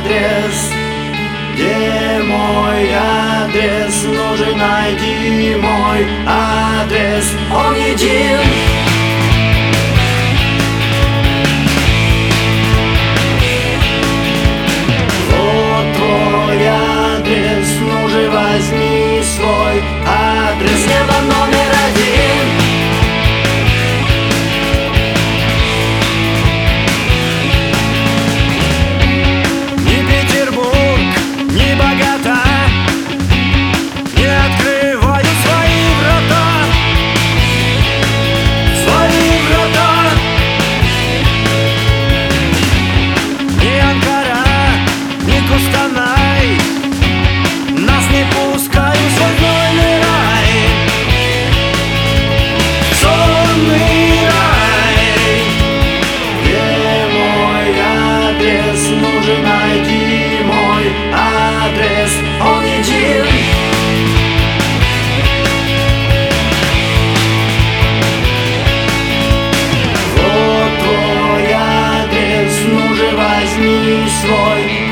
адрес? Где мой адрес? Ну же найди мой адрес. Он един. Вот твой адрес, ну же возьми свой адрес. Небо номер один. Нас не пускают в сонный рай. Сонный рай. Где мой адрес? Ну же найди мой адрес. Он един. Вот твой адрес, ну же возьми свой